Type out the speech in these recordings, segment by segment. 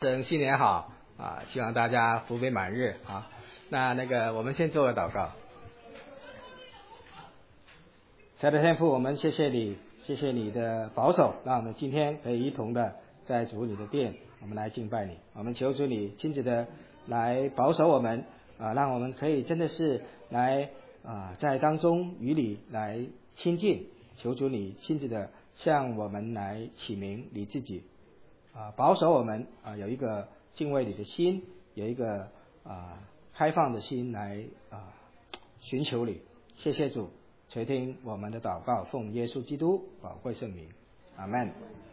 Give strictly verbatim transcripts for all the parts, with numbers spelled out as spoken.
生新年好啊！希望大家福杯满日啊。那那个，我们先做个祷告。亲爱的天父，我们谢谢你，谢谢你的保守，让我们今天可以一同的在主你的殿，我们来敬拜你。我们求主你亲自的来保守我们啊，让我们可以真的是来啊，在当中与你来亲近。求主你亲自的向我们来启明你自己啊，保守我们啊，有一个敬畏你的心，有一个啊开放的心来啊寻求你。谢谢主，垂听我们的祷告，奉耶稣基督宝贵圣名，阿们。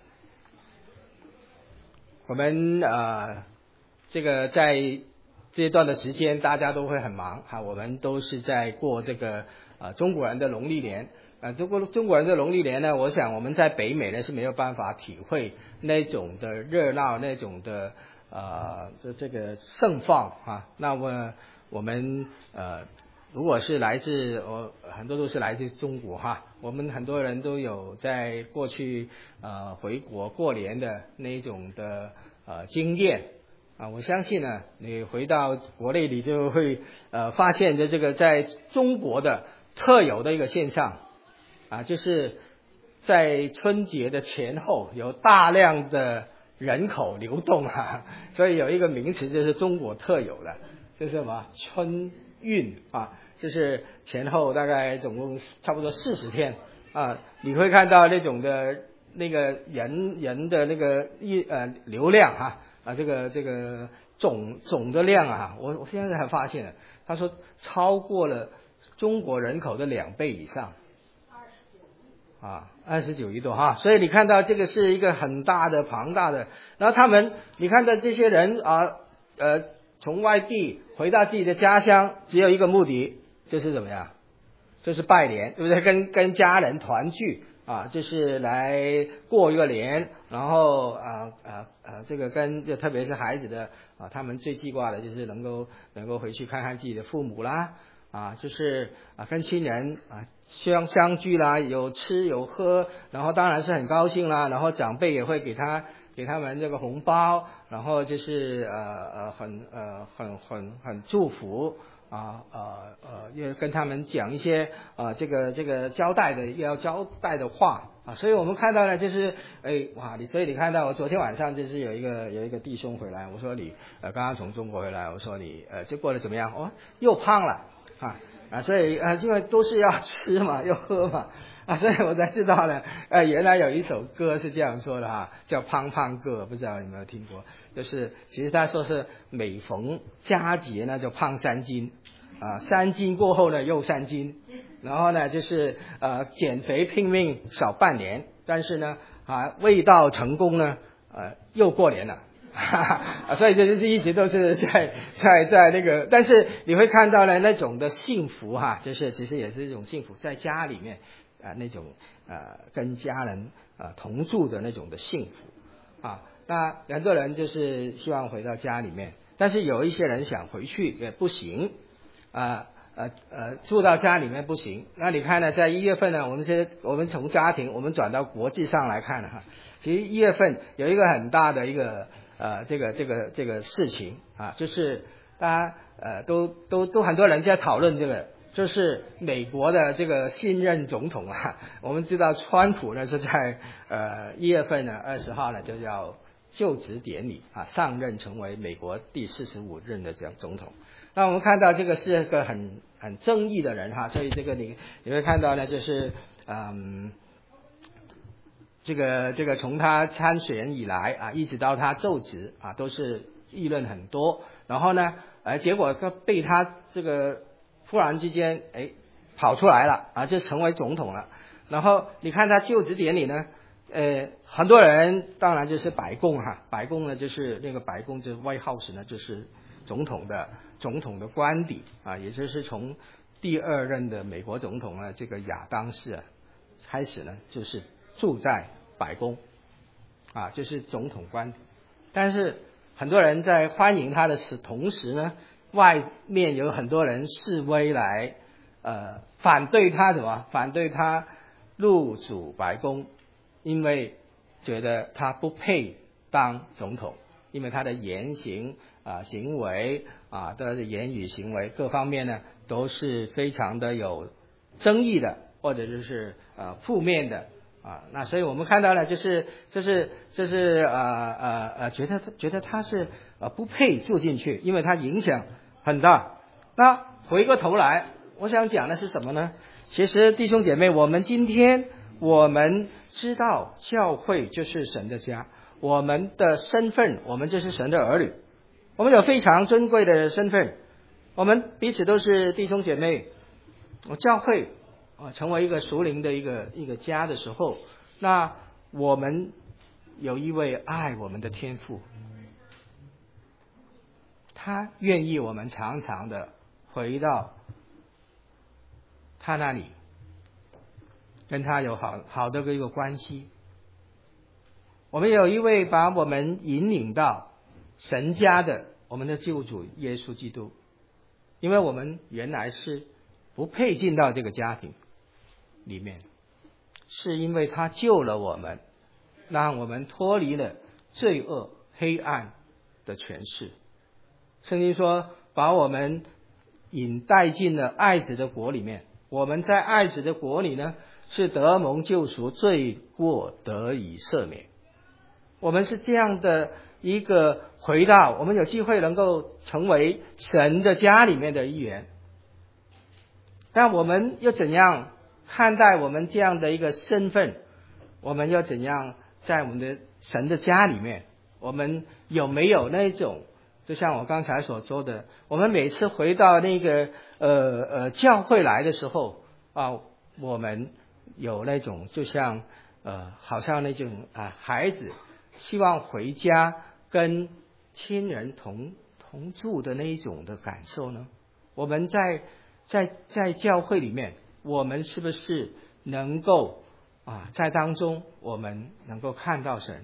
我们呃这个在这一段的时间，大家都会很忙哈，我们都是在过这个呃中国人的农历年。呃，中国中国人的农历年呢，我想我们在北美呢是没有办法体会那种的热闹，那种的呃这这个盛况啊。那么我们呃如果是来自我很多都是来自中国哈，我们很多人都有在过去呃回国过年的那种的呃经验啊。我相信呢，你回到国内你就会呃发现的这个在中国的特有的一个现象。啊，就是在春节的前后有大量的人口流动啊，所以有一个名词就是中国特有的，就是什么春运啊，就是前后大概总共差不多四十天啊，你会看到那种的那个人人的那个一呃流量哈啊，这个这个总总的量啊，我我现在才发现了，他说超过了中国人口的两倍以上。啊，二十九亿多哈，所以你看到这个是一个很大的庞大的，然后他们你看到这些人啊，呃，从外地回到自己的家乡，只有一个目的，就是怎么样？就是拜年，对不对？跟跟家人团聚啊，就是来过一个年，然后啊啊啊，这个跟就特别是孩子的啊，他们最记挂的就是能够能够回去看看自己的父母啦。啊，就是啊，跟亲人啊相相聚啦，有吃有喝，然后当然是很高兴啦，然后长辈也会给他给他们这个红包，然后就是呃呃很呃很很很祝福啊呃呃也跟他们讲一些啊这个这个交代的要交代的话啊，所以我们看到呢，就是哎哇，你所以你看到我昨天晚上就是有一个有一个弟兄回来，我说你呃刚刚从中国回来，我说你呃这过得怎么样？哦，又胖了。啊啊，所以啊，因为都是要吃嘛，要喝嘛，啊，所以我才知道呢，呃，原来有一首歌是这样说的哈，叫《胖胖歌》，不知道有没有听过？就是其实他说是每逢佳节呢就胖三斤，啊，三斤过后呢又三斤，然后呢就是呃减肥拼命少半年，但是呢啊未到成功呢，呃又过年了。啊，所以这就是一直都是在在在那个，但是你会看到呢那种的幸福哈，就是其实也是一种幸福，在家里面啊、呃、那种呃跟家人呃同住的那种的幸福啊。那很多人就是希望回到家里面，但是有一些人想回去也不行啊呃呃住到家里面不行。那你看呢，在一月份呢，我们是我们从家庭我们转到国际上来看哈，其实一月份有一个很大的一个。呃，这个这个这个事情啊，就是大家呃都都都很多人在讨论这个，就是美国的这个新任总统啊。我们知道川普呢是在呃一月份呢二十号呢就要就职典礼啊，上任成为美国第四十五任的这样总统。那我们看到这个是一个很很正义的人哈，所以这个你你会看到呢，就是嗯。这个这个从他参选以来啊，一直到他就职啊，都是议论很多。然后呢，呃，结果他被他这个忽然之间哎跑出来了啊，就成为总统了。然后你看他就职典礼呢，呃，很多人当然就是白宫哈，白宫呢就是那个白宫就是 White House 呢，就是总统的总统的官邸啊，也就是从第二任的美国总统呢这个亚当士啊开始呢，就是住在白宫啊，就是总统官邸。但是很多人在欢迎他的时同时呢，外面有很多人示威来呃反对他什么？反对他入主白宫，因为觉得他不配当总统因为他的言行啊、行为啊的言语行为各方面呢都是非常的有争议的，或者就是呃负面的啊。那所以我们看到了，就是就是就是呃呃呃，觉得觉得他是呃不配住进去，因为他影响很大。那回过头来，我想讲的是什么呢？其实弟兄姐妹，我们今天我们知道教会就是神的家，我们的身份，我们就是神的儿女，我们有非常尊贵的身份，我们彼此都是弟兄姐妹。教会啊，成为一个属灵的一个一个家的时候，那我们有一位爱我们的天父，他愿意我们常常的回到他那里，跟他有好好的一个关系。我们有一位把我们引领到神家的我们的救主耶稣基督，因为我们原来是不配进到这个家庭里面，是因为他救了我们，让我们脱离了罪恶黑暗的权势。圣经说把我们引带进了爱子的国里面，我们在爱子的国里呢，是得蒙救赎，罪过得以赦免。我们是这样的一个回到，我们有机会能够成为神的家里面的一员。但我们又怎样看待我们这样的一个身份？我们又怎样在我们的神的家里面，我们有没有那种，就像我刚才所说的，我们每次回到那个呃呃教会来的时候啊，我们有那种就像呃好像那种啊孩子希望回家跟亲人同同住的那一种的感受呢？我们在在在教会里面，我们是不是能够啊在当中我们能够看到神？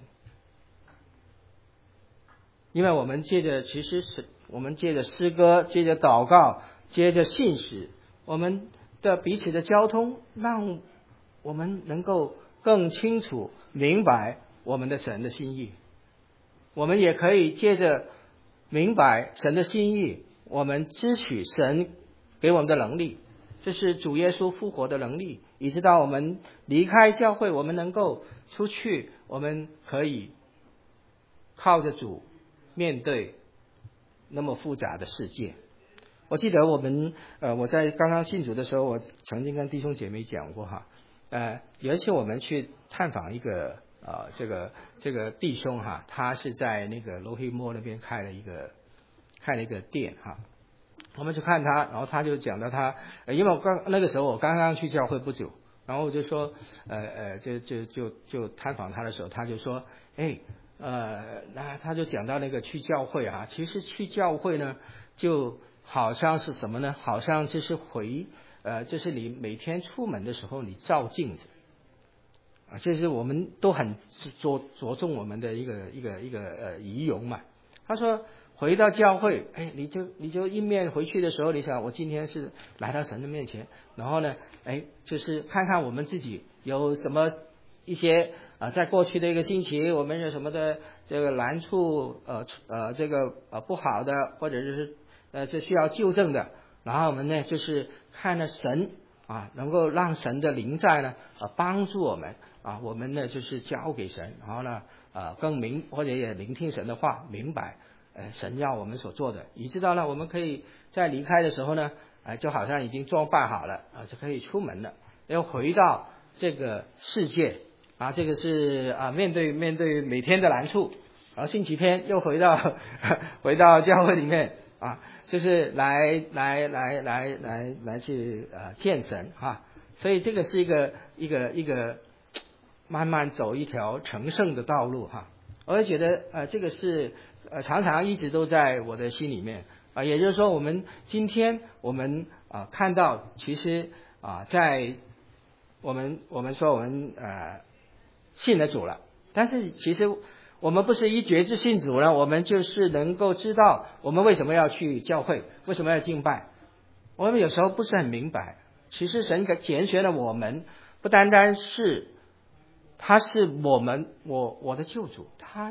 因为我们借着其实是我们借着诗歌，借着祷告，借着信使，我们的彼此的交通，让我们能够更清楚明白我们的神的心意。我们也可以借着明白神的心意，我们支取神给我们的能力，这是主耶稣复活的能力，以致到我们离开教会，我们能够出去，我们可以靠着主面对那么复杂的世界。我记得我们呃我在刚刚信主的时候，我曾经跟弟兄姐妹讲过哈，呃有一次我们去探访一个呃这个这个弟兄哈，他是在那个罗黑莫那边开了一个开了一个店哈。我们去看他，然后他就讲到他，呃、因为我刚那个时候我刚刚去教会不久，然后我就说，呃呃，就就就就探访他的时候，他就说，哎，呃，那他就讲到那个去教会啊，其实去教会呢，就好像是什么呢？好像就是回，呃，就是你每天出门的时候你照镜子，啊，就是我们都很着着重我们的一个一个一个呃仪容嘛。他说。回到教会，哎，你就你就一面回去的时候，你想我今天是来到神的面前，然后呢，哎，就是看看我们自己有什么一些啊、呃，在过去的一个星期，我们有什么的这个难处，呃呃，这个呃不好的，或者就是呃是需要纠正的，然后我们呢就是看了神啊，能够让神的灵在呢啊、呃、帮助我们啊，我们呢就是交给神，然后呢呃更明或者也聆听神的话，明白。呃，神要我们所做的，以致到呢，我们可以在离开的时候呢，呃，就好像已经装扮好了啊，就可以出门了，要回到这个世界啊，这个是啊，面对面对每天的难处，然后星期天又回到回到教会里面啊，就是来来来来来来去呃见神哈，所以这个是一个一个一个慢慢走一条成圣的道路哈。我也觉得呃这个是呃常常一直都在我的心里面啊、呃，也就是说我们今天我们啊、呃、看到其实啊、呃、在我们我们说我们呃信了主了，但是其实我们不是一决志信主了，我们就是能够知道我们为什么要去教会，为什么要敬拜，我们有时候不是很明白，其实神给拣选了我们，不单单是他是我们我我的救主，他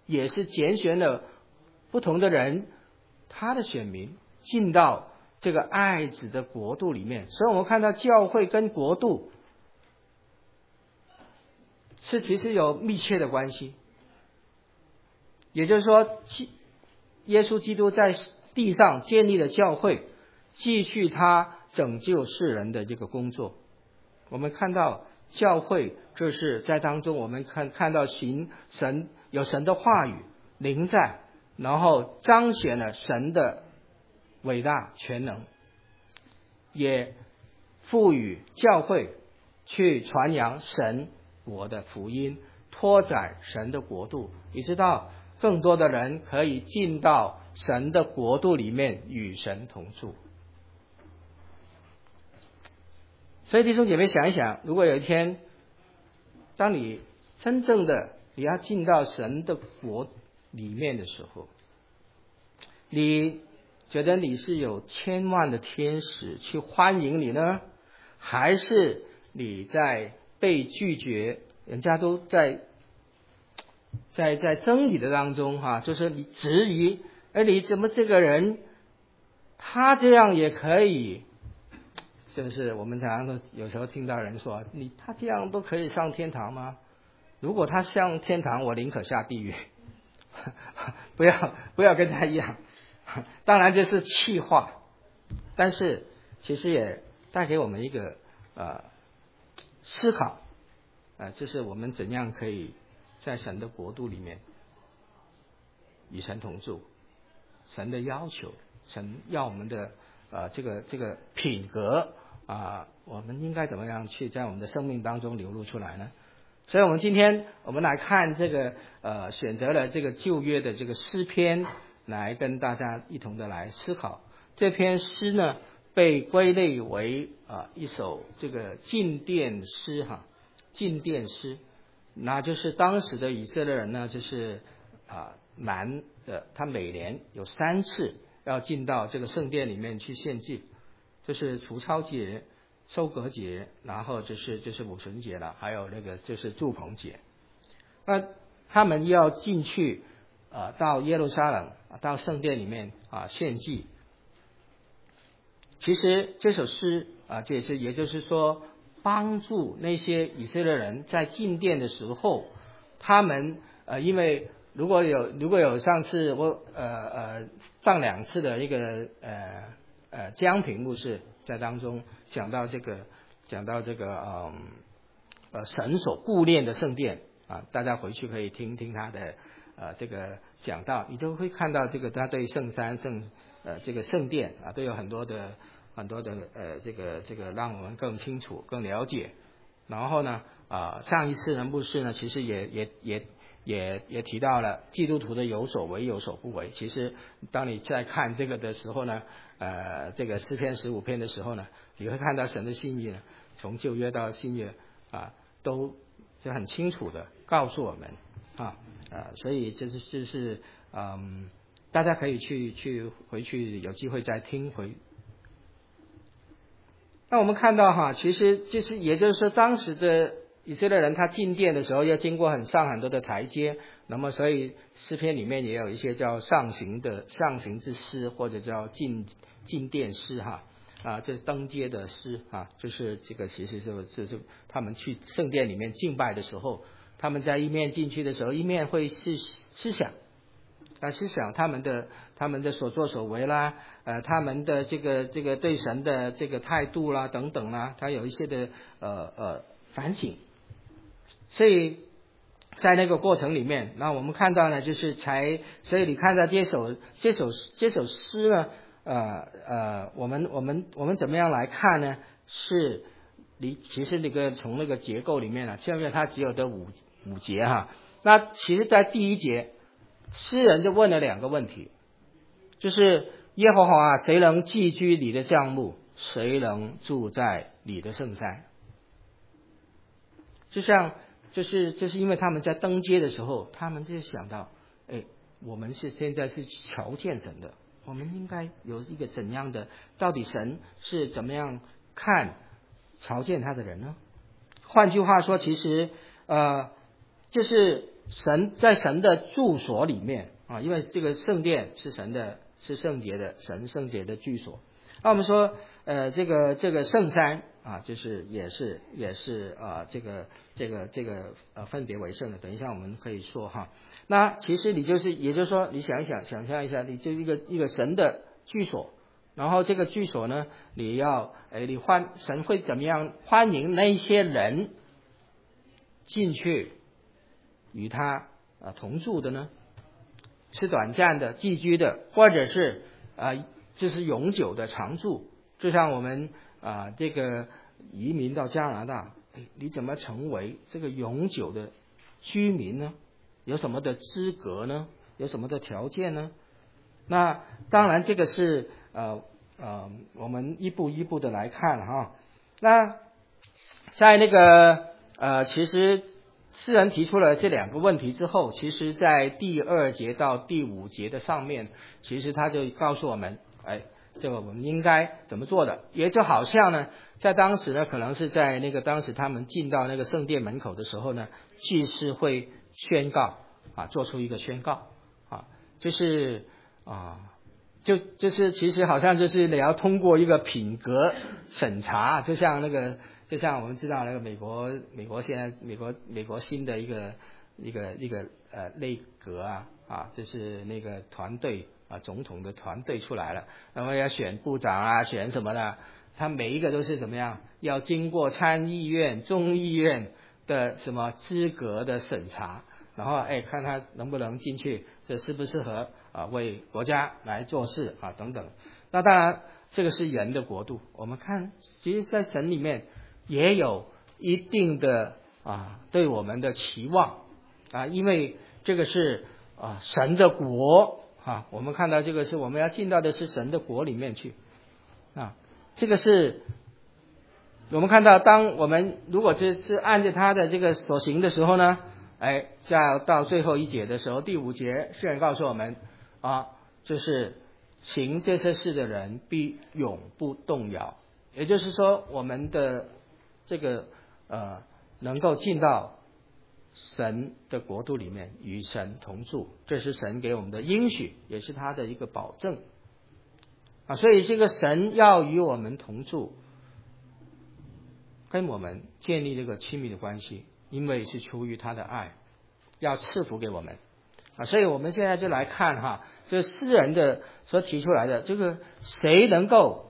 也是拣选了不同的人，他的选民进到这个爱子的国度里面。所以我们看到教会跟国度是其实有密切的关系。也就是说，耶稣基督在地上建立了教会，继续他拯救世人的这个工作。我们看到教会就是在当中，我们看看到行神有神的话语临在，然后彰显了神的伟大全能，也赋予教会去传扬神国的福音，拓展神的国度，以直到更多的人可以进到神的国度里面与神同住。所以弟兄姐妹想一想，如果有一天当你真正的你要进到神的国里面的时候，你觉得你是有千万的天使去欢迎你呢，还是你在被拒绝，人家都在在在争议的当中哈、啊，就是你质疑，哎，你怎么这个人他这样也可以，就是我们常常都有时候听到人说，你他这样都可以上天堂吗？如果他上天堂，我宁可下地狱，不要不要跟他一样。当然这是气话，但是其实也带给我们一个呃思考，呃，就是我们怎样可以在神的国度里面与神同住，神的要求，神要我们的呃这个这个品格啊、呃，我们应该怎么样去在我们的生命当中流露出来呢？所以我们今天我们来看这个呃选择了这个旧约的这个诗篇，来跟大家一同的来思考。这篇诗呢被归类为啊、呃、一首这个进殿诗哈，进殿诗，那就是当时的以色列人呢，就是啊、呃、南的，他每年有三次要进到这个圣殿里面去献祭，就是除酵节、收割节，然后就是就是五旬节了，还有那个就是住棚节。那他们要进去呃到耶路撒冷，到圣殿里面啊献祭。其实这首诗啊，这也是也就是说帮助那些以色列人在进殿的时候，他们呃因为如果有如果有上次我呃呃上两次的一个呃呃江平牧师在当中讲到这个讲到这个嗯呃神所顾念的圣殿啊，大家回去可以听听他的呃这个讲道，你就会看到这个他对圣山圣呃这个圣殿啊都有很多的很多的呃这个这个让我们更清楚更了解。然后呢啊、呃、上一次呢牧师呢其实也也也也也提到了基督徒的有所为有所不为。其实当你在看这个的时候呢，呃，这个诗篇十五篇的时候呢，你会看到神的心意呢，从旧约到新约啊，都就很清楚的告诉我们啊，呃，所以这是这是嗯，大家可以去去回去有机会再听回。那我们看到哈，其实就是也就是说，当时的以色列人他进殿的时候要经过很上很多的台阶，那么所以诗篇里面也有一些叫上行的上行之诗，或者叫进进殿诗哈啊，这是登阶的诗啊，就是这个其实就就是他们去圣殿里面敬拜的时候，他们在一面进去的时候，一面会思思想啊思想他们的他们的所作所为啦，呃他们的这个这个对神的这个态度啦等等啦，他有一些的呃呃反省。所以在那个过程里面，那我们看到呢，就是才，所以你看到这首这首这首诗呢，呃呃，我们我们我们怎么样来看呢？是你其实那个从那个结构里面呢，下面它只有的五五节哈。那其实，在第一节，诗人就问了两个问题，就是耶和华啊，谁能寄居你的帐幕？谁能住在你的圣山？就像。就是就是因为他们在登阶的时候，他们就想到，哎，我们是现在是瞧见神的，我们应该有一个怎样的？到底神是怎么样看瞧见他的人呢？换句话说，其实呃，就是神在神的住所里面啊，因为这个圣殿是神的，是圣洁的，神圣洁的居所。那我们说，呃，这个这个圣山啊，就是也是也是啊，这个这个这个呃分别为圣的。等一下我们可以说哈。那其实你就是，也就是说，你想一想，想象一下，你就一个一个神的居所，然后这个居所呢，你要，哎，你欢神会怎么样欢迎那些人进去与他啊同住的呢？是短暂的寄居的，或者是啊，这是永久的常住。就像我们啊这个移民到加拿大，哎，你怎么成为这个永久的居民呢？有什么的资格呢？有什么的条件呢？那当然这个是呃呃我们一步一步的来看哈。那在那个呃其实诗人提出了这两个问题之后，其实在第二节到第五节的上面，其实他就告诉我们，哎，这个我们应该怎么做的，也就好像呢，在当时呢，可能是在那个当时他们进到那个圣殿门口的时候呢，祭司会宣告啊，做出一个宣告啊，就是啊，就就是其实好像就是你要通过一个品格审查，就像那个。就像我们知道那个美国，美国现在美国美国新的一个一个一个呃内阁啊啊，就是那个团队啊，总统的团队出来了，然后要选部长啊，选什么的，他每一个都是怎么样，要经过参议院、众议院的什么资格的审查，然后哎看他能不能进去，这适不适合啊为国家来做事啊等等。那当然这个是人的国度，我们看其实在神里面也有一定的啊对我们的期望啊，因为这个是啊神的国啊，我们看到这个是我们要进到的是神的国里面去啊，这个是我们看到，当我们如果是是按照他的这个所行的时候呢，哎，在到最后一节的时候，第五节诗人告诉我们啊，就是行这些事的人必永不动摇，也就是说我们的这个呃，能够进到神的国度里面，与神同住，这是神给我们的应许，也是他的一个保证啊。所以这个神要与我们同住，跟我们建立这个亲密的关系，因为是出于他的爱，要赐福给我们啊。所以我们现在就来看哈，这诗人的所提出来的这个，谁能够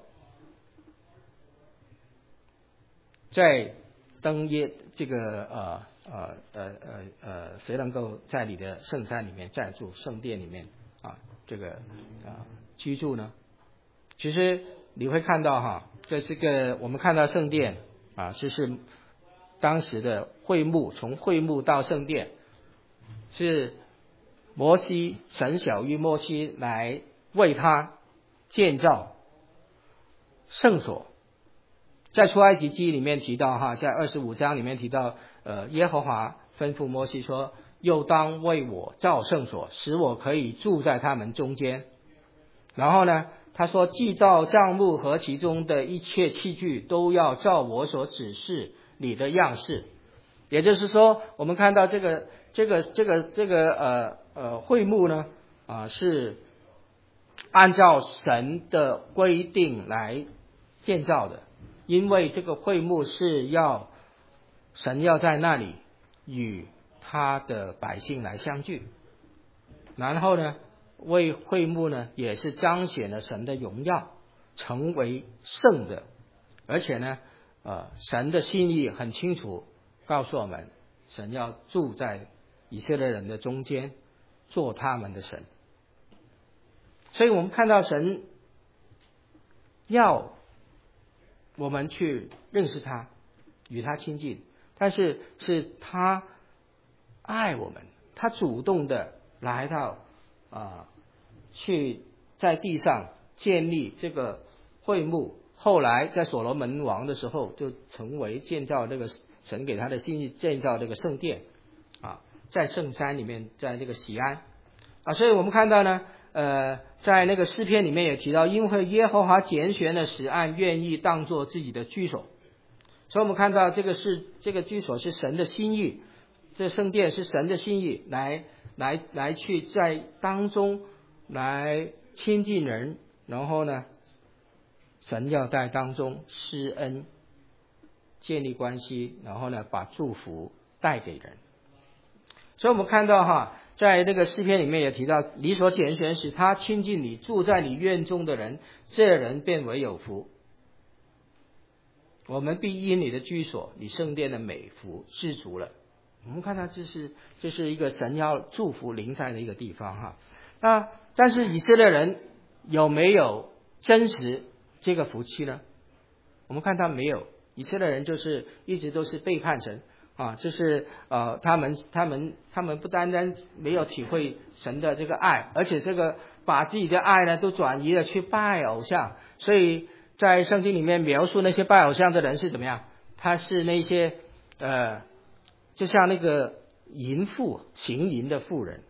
在登耶这个呃呃呃呃呃，谁能够在你的圣山里面暂住，圣殿里面啊，这个啊居住呢？其实你会看到哈，这是个我们看到圣殿啊，就是当时的会幕，从会幕到圣殿是摩西神小于摩西来为他建造圣所。在出埃及记里面提到哈，在二十五章里面提到，呃，耶和华吩咐摩西说，又当为我造圣所，使我可以住在他们中间。然后呢，他说，既造帐幕和其中的一切器具，都要照我所指示你的样式。也就是说，我们看到这个这个这个这个呃呃会幕呢啊、呃、是按照神的规定来建造的。因为这个会幕是要神要在那里与他的百姓来相聚，然后呢，为会幕呢也是彰显了神的荣耀，成为圣的，而且呢，呃，神的心意很清楚，告诉我们，神要住在以色列人的中间，做他们的神。所以我们看到神要我们去认识他，与他亲近，但是是他爱我们，他主动的来到啊、呃，去在地上建立这个会幕。后来在所罗门王的时候，就成为建造这个神给他的心意，建造这个圣殿啊，在圣山里面，在这个锡安啊，所以我们看到呢。呃，在那个诗篇里面也提到，因为耶和华拣选了石岸，愿意当作自己的居所，所以我们看到这个是这个居所是神的心意， 这圣殿是神的心意，来来来去在当中来亲近人，然后呢，神要在当中施恩，建立关系，然后呢，把祝福带给人。所以我们看到哈，在这个诗篇里面也提到，你所拣选使他亲近你，住在你院中的人，这人便为有福。我们必因你的居所，你圣殿的美福知足了。我们看到这是这是一个神要祝福临在的一个地方哈。那但是以色列人有没有真实这个福气呢？我们看到没有，以色列人就是一直都是背叛神啊，就是呃他们他们他们不单单没有体会神的这个爱，而且这个把自己的爱呢都转移了去拜偶像。所以在圣经里面描述那些拜偶像的人是怎么样？他是那些呃就像那个淫妇，行淫的妇人，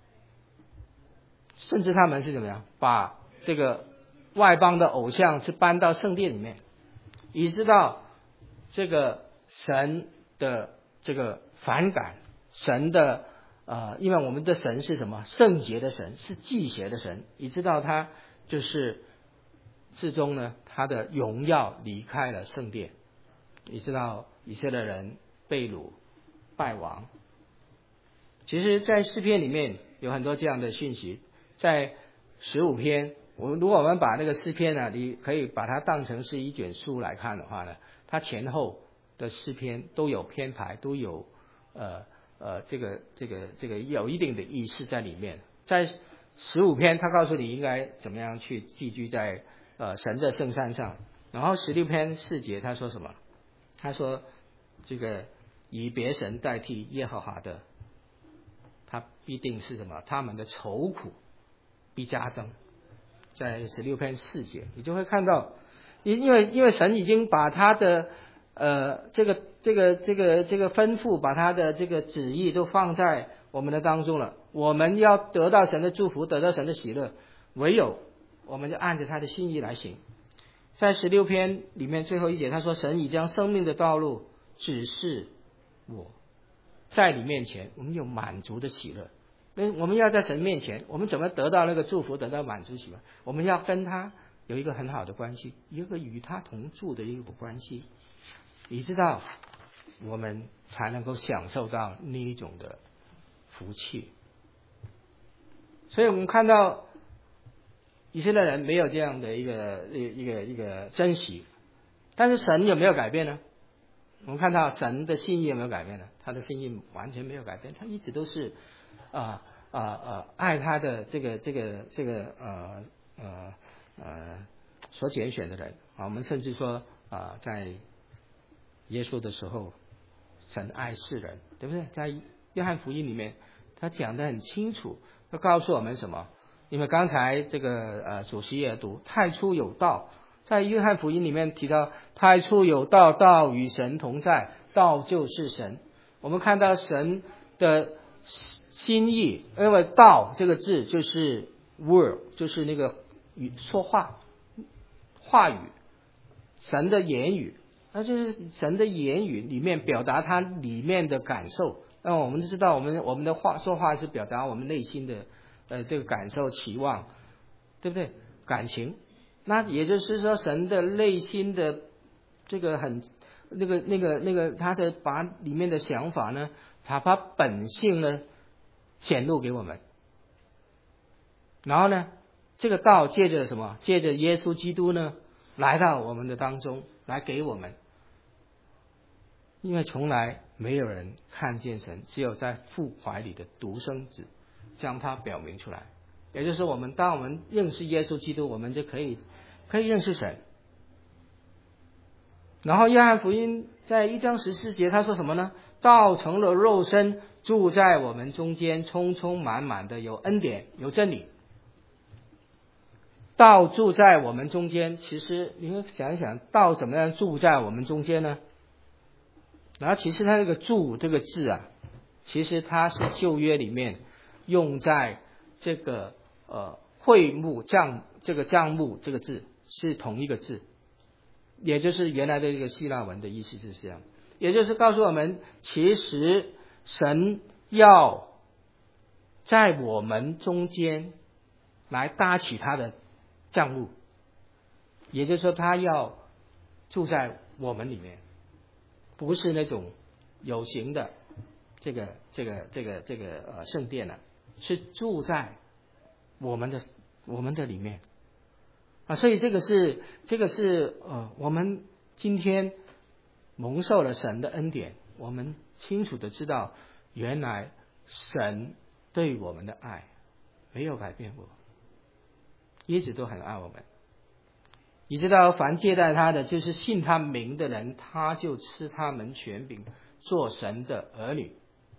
甚至他们是怎么样把这个外邦的偶像是搬到圣殿里面，以知道这个神的这个反感，神的呃，因为我们的神是什么？圣洁的神，是祭邪的神，以知道他就是最终呢，他的荣耀离开了圣殿，你知道以色列人被掳败亡。其实在诗篇里面有很多这样的讯息，在十五篇，我如果我们把那个诗篇呢，你可以把它当成是一卷书来看的话呢，它前后的诗篇都有编排，都有呃呃这个这个这个有一定的意思在里面。在十五篇，他告诉你应该怎么样去寄居在呃神的圣山上，然后十六篇四节他说什么？他说这个以别神代替耶和华的，他必定是什么？他们的愁苦必加增。在十六篇四节，你就会看到，因因为因为神已经把他的呃这个这个这个这个吩咐，把他的这个旨意都放在我们的当中了。我们要得到神的祝福，得到神的喜乐，唯有我们就按着他的心意来行。在十六篇里面最后一节，他说：“神已将生命的道路指示我，在你面前，我们有满足的喜乐。”那我们要在神面前，我们怎么得到那个祝福，得到满足喜乐？我们要跟他有一个很好的关系，一个与他同住的一个关系，你知道，我们才能够享受到那一种的福气。所以我们看到以色列人没有这样的一个一个一个珍惜，但是神有没有改变呢？我们看到神的心意有没有改变呢？他的心意完全没有改变，他一直都是啊啊啊爱他的这个这个这个呃呃呃所拣选的人啊。我们甚至说啊，在耶稣的时候，神爱世人，对不对？在约翰福音里面，他讲得很清楚，他告诉我们什么？因为刚才这个呃主席也读，太初有道，在约翰福音里面提到，太初有道，道与神同在，道就是神。我们看到神的心意，因为道这个字就是 word， 就是那个语说话话语，神的言语，那就是神的言语里面表达他里面的感受。那我们知道，我们我们的话说话是表达我们内心的呃这个感受、期望，对不对？感情。那也就是说，神的内心的这个很那个那个那个他的把里面的想法呢，他把本性呢显露给我们。然后呢，这个道借着什么？借着耶稣基督呢，来到我们的当中，来给我们。因为从来没有人看见神，只有在父怀里的独生子将他表明出来。也就是说，我们当我们认识耶稣基督，我们就可以可以认识神。然后约翰福音在一章十四节他说什么呢？道成了肉身，住在我们中间，充充满满的有恩典有真理。道住在我们中间，其实你会想一想，道怎么样住在我们中间呢？然后其实它这个住这个字啊，其实它是旧约里面用在这个呃会幕帐这个帐幕这个字是同一个字，也就是原来的这个希腊文的意思是这样，也就是告诉我们，其实神要在我们中间来搭起他的帐幕，也就是说他要住在我们里面，不是那种有形的这个这个这个这个呃圣殿呢、啊，是住在我们的我们的里面啊，所以这个是这个是呃我们今天蒙受了神的恩典，我们清楚的知道，原来神对我们的爱没有改变过，一直都很爱我们。你知道，凡接待他的，就是信他名的人，他就吃他们权柄，做神的儿女。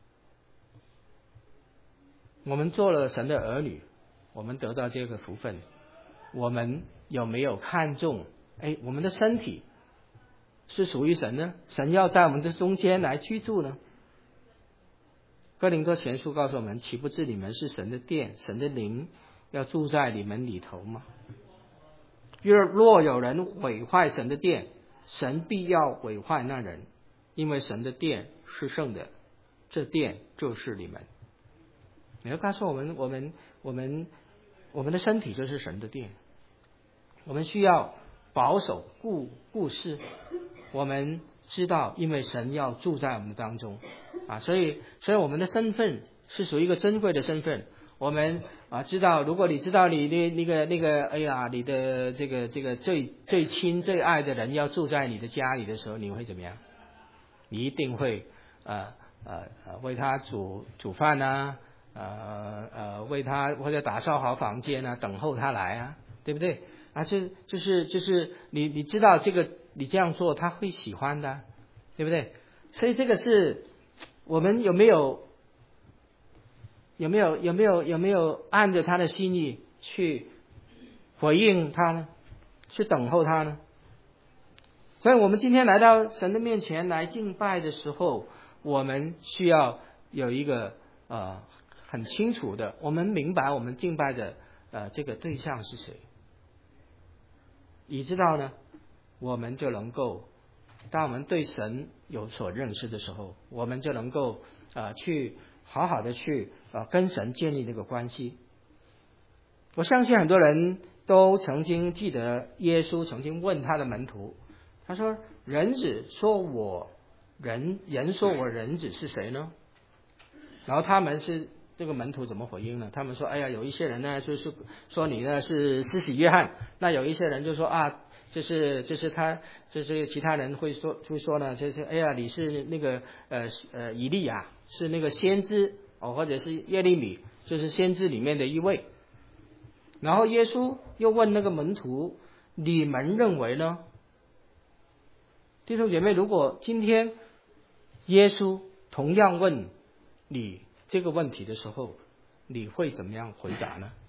我们做了神的儿女，我们得到这个福分，我们有没有看重？哎，我们的身体是属于神呢？神要在我们的中间来居住呢？哥林多前书告诉我们，岂不知你们是神的殿，神的灵要住在你们里头吗？若若有人毁坏神的殿，神必要毁坏那人，因为神的殿是圣的，这殿就是你们。你要告诉我们，我们我们我们的身体就是神的殿，我们需要保守顾顾视。我们知道，因为神要住在我们当中啊，所以所以我们的身份是属于一个珍贵的身份。我们啊知道，如果你知道你的那个那个，哎呀，你的这个这个最最亲最爱的人要住在你的家里的时候，你会怎么样？你一定会呃呃呃为他煮煮饭啊，呃呃为他或者打扫好房间啊，等候他来啊，对不对？啊，这就是就是你你知道这个你这样做他会喜欢的，对不对？所以这个是我们有没有？有没有有没有有没有按着他的心意去回应他呢？去等候他呢？所以我们今天来到神的面前来敬拜的时候，我们需要有一个呃很清楚的，我们明白我们敬拜的呃这个对象是谁，你知道呢，我们就能够，当我们对神有所认识的时候，我们就能够呃去好好的去呃跟神建立这个关系。我相信很多人都曾经记得耶稣曾经问他的门徒，他说：“人子说我人人说我人子是谁呢？”然后他们是这个门徒怎么回应呢？他们说：“哎呀，有一些人呢就是说你呢是施洗约翰，那有一些人就说啊，就是就是他就是其他人会说会说呢，就是哎呀你是那个呃呃以利亚，是那个先知哦，或者是耶利米，就是先知里面的一位。”然后耶稣又问那个门徒：“你们认为呢？”弟兄姐妹，如果今天耶稣同样问你这个问题的时候，你会怎么样回答呢？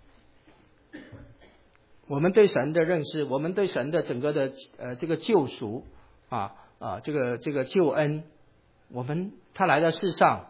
我们对神的认识，我们对神的整个的呃这个救赎啊啊这个这个救恩，我们他来到世上，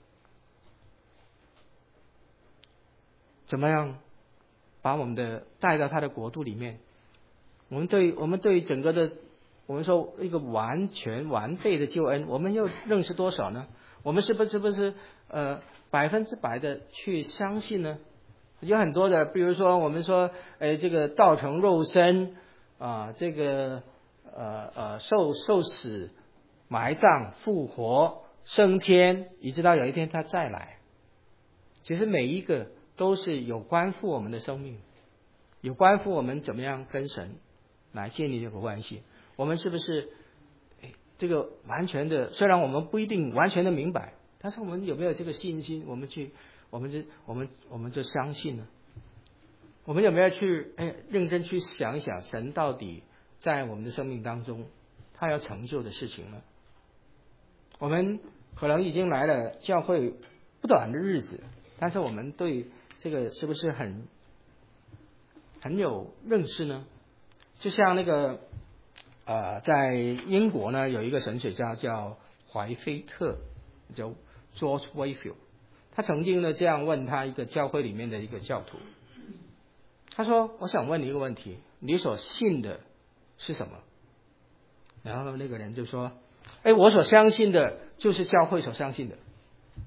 怎么样把我们的带到他的国度里面？我们对我们对整个的我们说一个完全完备的救恩，我们又认识多少呢？我们是不是不是呃百分之百的去相信呢？有很多的，比如说我们说，哎，这个道成肉身啊，这个呃呃受受死、埋葬、复活、升天，一直到有一天他再来。其实每一个都是有关乎我们的生命，有关乎我们怎么样跟神来建立这个关系。我们是不是这个完全的？虽然我们不一定完全的明白，但是我们有没有这个信心？我们去，我们就我们我们就相信呢？我们有没有去哎认真去想一想，神到底在我们的生命当中他要成就的事情呢？我们可能已经来了教会不短的日子，但是我们对这个是不是很很有认识呢？就像那个呃，在英国呢有一个神学家叫怀菲特，叫 George Whitefield， 他曾经呢这样问他一个教会里面的一个教徒，他说：“我想问你一个问题，你所信的是什么？”然后那个人就说：“哎，我所相信的就是教会所相信的。”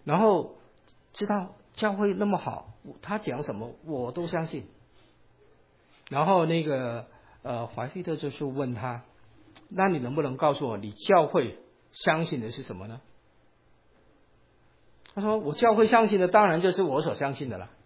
然后知道教会那么好，他讲什么我都相信。然后那个呃怀菲特就是问他，那你能不能告诉我你教会相信的是什么呢？他说我教会相信的当然就是我所相信的了。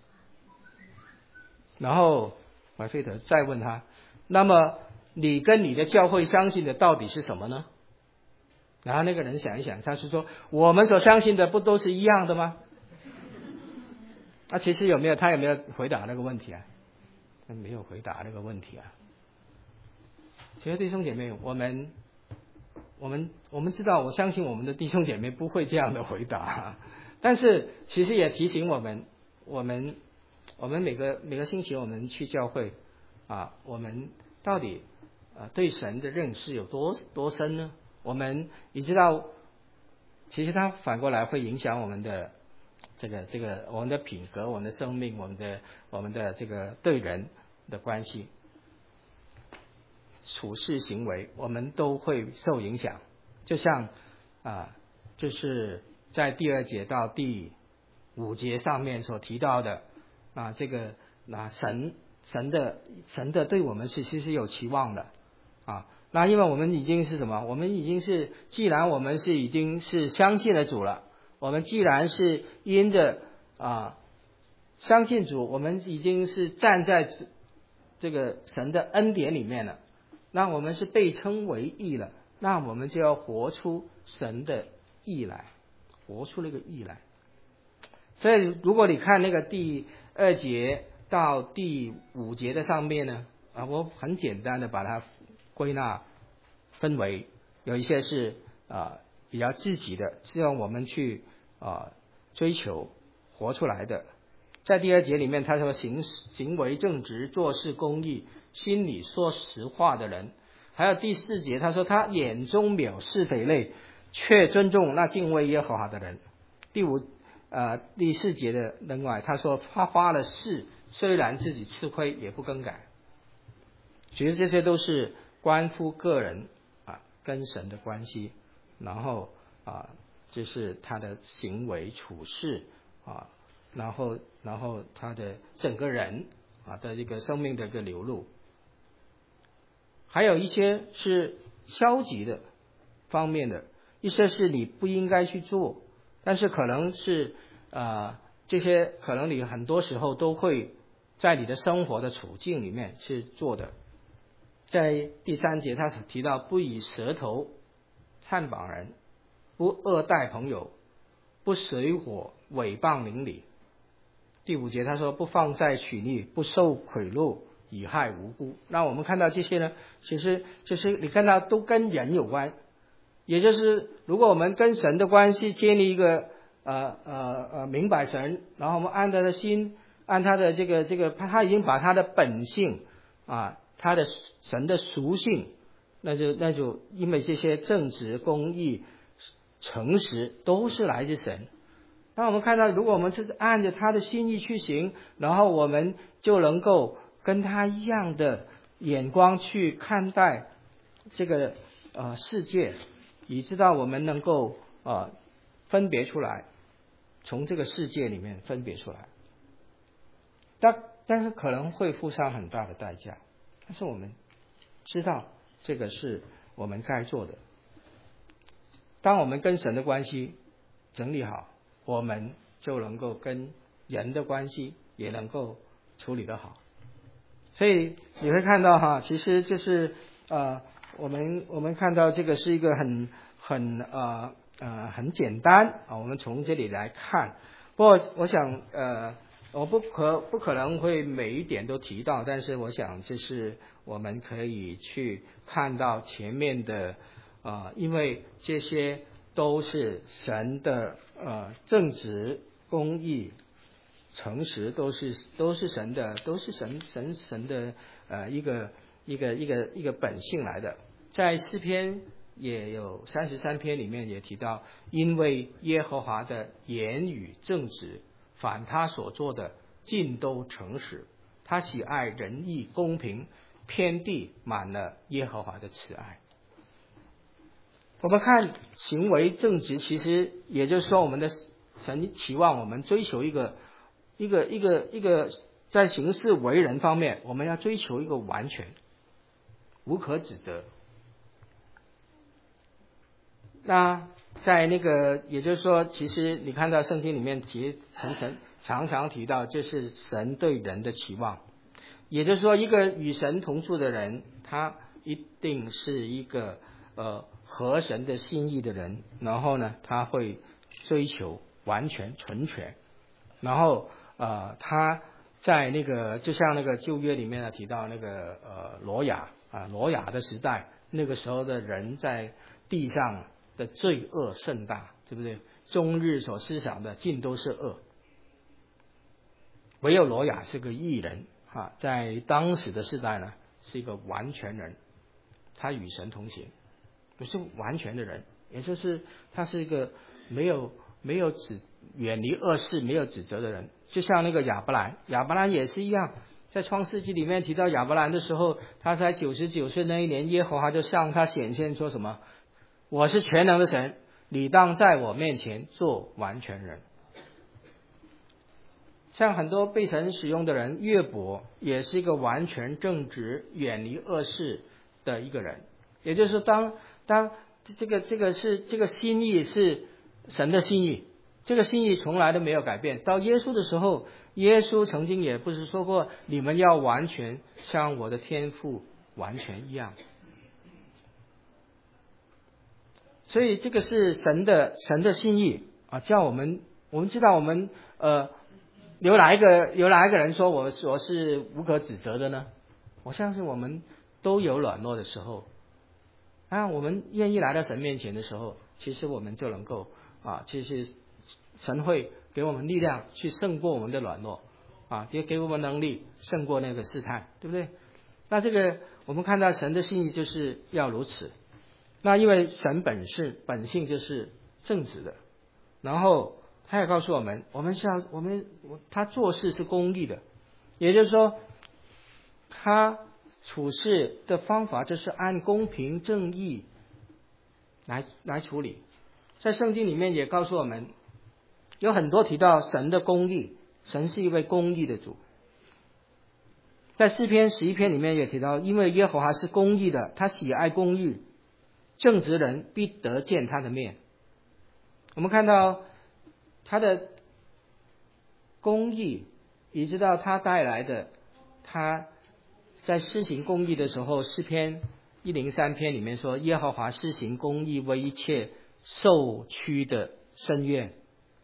然后怀菲特再问他，那么你跟你的教会相信的到底是什么呢？然后那个人想一想，他是说我们所相信的不都是一样的吗？那、啊、其实有没有他有没有回答那个问题啊？他没有回答那个问题啊。其实弟兄姐妹，我们我们我们知道，我相信我们的弟兄姐妹不会这样的回答，但是其实也提醒我们，我们我们每个每个星期我们去教会啊，我们到底啊对神的认识有多多深呢？我们你知道，其实它反过来会影响我们的这个这个我们的品格、我们的生命、我们的我们的这个对人的关系、处事行为，我们都会受影响。就像啊，就是在第二节到第五节上面所提到的啊，这个那神神的神的对我们是其实有期望的啊。那因为我们已经是什么？我们已经是，既然我们是已经是相信了主了，我们既然是因着啊相信主，我们已经是站在这个神的恩典里面了，那我们是被称为义了，那我们就要活出神的义来，活出那个义来。所以如果你看那个第二节到第五节的上面呢，啊，我很简单的把它归纳分为，有一些是啊比较积极的，是让我们去啊追求活出来的。在第二节里面，他说行行为正直，做事公义，心里说实话的人。还有第四节，他说他眼中藐视匪类，却尊重那敬畏耶和华的人。第五呃第四节的另外，他说他发了誓，虽然自己吃亏，也不更改。其实这些都是关乎个人啊跟神的关系，然后啊就是他的行为处事啊，然后然后他的整个人啊的这个生命的一个流露。还有一些是消极的方面的，一些是你不应该去做，但是可能是呃这些可能你很多时候都会在你的生活的处境里面去做的。在第三节他提到不以舌头谄谤人，不恶待朋友，不随伙毁谤邻里。第五节他说不放债取利，不受贿赂，以害无辜。那我们看到这些呢，其实就是你看到都跟人有关，也就是如果我们跟神的关系建立一个呃呃呃明白神，然后我们按他的心，按他的这个这个他已经把他的本性啊，他的神的属性，那就那就因为这些正直、公义、诚实都是来自神。那我们看到，如果我们是按着他的心意去行，然后我们就能够跟他一样的眼光去看待这个呃世界，以知道我们能够呃分别出来，从这个世界里面分别出来。但但是可能会付上很大的代价，但是我们知道这个是我们该做的。当我们跟神的关系整理好，我们就能够跟人的关系也能够处理得好。所以你会看到哈，其实就是呃，我们我们看到这个是一个很很呃呃很简单啊，我们从这里来看。不过我想呃，我不可不可能会每一点都提到，但是我想这是我们可以去看到前面的呃，因为这些都是神的呃正直、公义、诚实，都是都是神的，都是神神神的呃一个一个一个一个本性来的。在诗篇也有三十三篇里面也提到，因为耶和华的言语正直，凡他所做的尽都诚实，他喜爱仁义公平，遍地满了耶和华的慈爱。我们看行为正直，其实也就是说我们的神期望我们追求一个一个一个一个在行事为人方面，我们要追求一个完全，无可指责。那在那个，也就是说，其实你看到圣经里面，其实常常常常提到，这是神对人的期望。也就是说，一个与神同住的人，他一定是一个呃合神的心意的人。然后呢，他会追求完全纯全。然后呃，他在那个就像那个旧约里面呢提到那个呃挪亚啊，挪亚的时代，那个时候的人在地上的罪恶甚大，对不对？终日所思想的尽都是恶，唯有挪亚是个义人啊，在当时的世代呢是一个完全人，他与神同行，不是完全的人，也就是他是一个没有没有指远离恶事、没有指责的人。就像那个亚伯兰，亚伯兰也是一样，在创世纪里面提到亚伯兰的时候，他才九十九岁那一年，耶和华就向他显现说什么？我是全能的神，你当在我面前做完全人。像很多被神使用的人，约伯也是一个完全正直、远离恶事的一个人。也就是说，当当这个这个是这个心意是神的心意，这个心意从来都没有改变。到耶稣的时候，耶稣曾经也不是说过，你们要完全像我的天父完全一样。所以这个是神的神的心意啊，叫我们我们知道我们呃有哪一个有哪一个人说我我是无可指责的呢？我相信我们都有软弱的时候啊，我们愿意来到神面前的时候，其实我们就能够啊，其实神会给我们力量去胜过我们的软弱啊，也给我们能力胜过那个试探，对不对？那这个我们看到神的心意就是要如此。那因为神本是本性就是正直的，然后他也告诉我们，我们是要我们他做事是公义的，也就是说，他处事的方法就是按公平正义来来处理。在圣经里面也告诉我们，有很多提到神的公义，神是一位公义的主。在诗篇十一篇里面也提到，因为耶和华是公义的，他喜爱公义。正直人必得见他的面。我们看到他的公义，也知道他带来的，他在施行公义的时候，诗篇一零三篇里面说，耶和华施行公义为一切受屈的伸冤，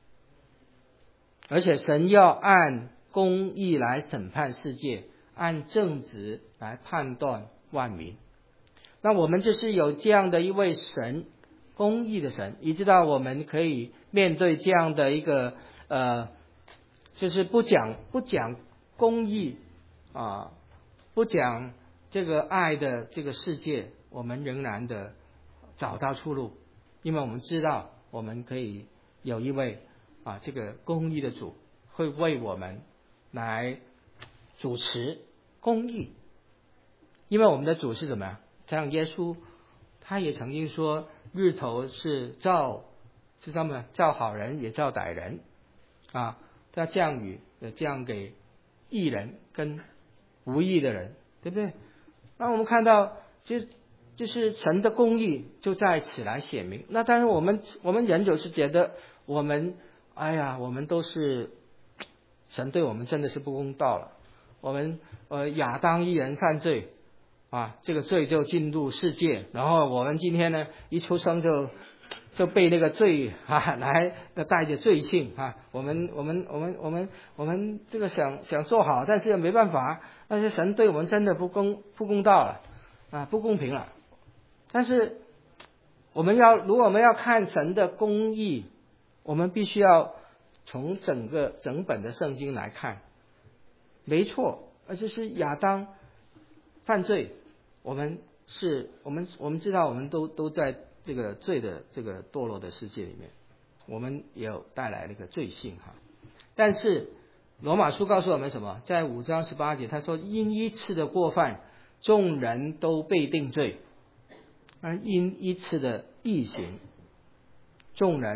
而且神要按公义来审判世界，按正直来判断万民。那我们就是有这样的一位神，公义的神，以知道我们可以面对这样的一个呃，就是不讲不讲公义啊，不讲这个爱的这个世界，我们仍然的找到出路，因为我们知道我们可以有一位啊这个公义的主，会为我们来主持公义，因为我们的主是什么呀？像耶稣，他也曾经说，日头是照是这么照好人也照歹人啊，他降雨也降给义人跟无义的人，对不对？那我们看到就就是神的公义就在此来显明。那但是我们我们人就是觉得我们哎呀，我们都是神对我们真的是不公道了。我们呃亚当一人犯罪。啊，这个罪就进入世界，然后我们今天呢，一出生就就被那个罪啊来带着罪性啊，我们我们我们我们我们这个想想做好，但是没办法，但是神对我们真的不公不公道了啊，不公平了。但是我们要如果我们要看神的公义，我们必须要从整个整本的圣经来看，没错，而且是亚当犯罪。我们是我们我们知道我们都都在这个罪的这个堕落的世界里面，我们也有带来那个罪性哈。但是罗马书告诉我们什么？在五章十八节他说，因一次的过犯众人都被定罪，而因一次的义行众人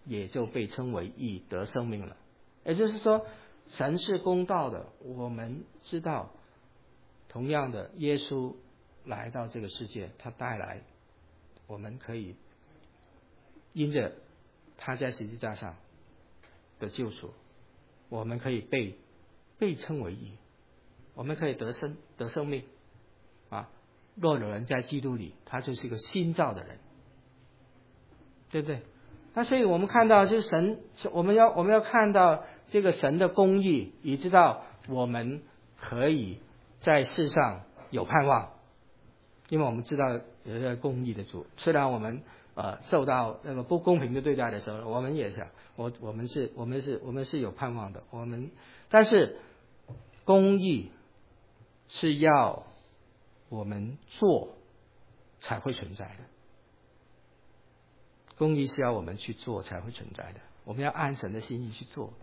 也就被称为义，得生命了。也就是说，神是公道的，我们知道，同样的，耶稣来到这个世界，他带来我们可以因着他在十字架上的救赎，我们可以被被称为义，我们可以得生得生命啊！若有人在基督里，他就是一个新造的人，对不对？那所以我们看到，就是神，我们要我们要看到这个神的公义，以知道我们可以在世上有盼望，因为我们知道有一个公义的主，虽然我们呃受到那个不公平的对待的时候，我们也想，我我们是我们是我们是有盼望的，我们但是公义是要我们做才会存在的。公义是要我们去做才会存在的，我们要按神的心意去做。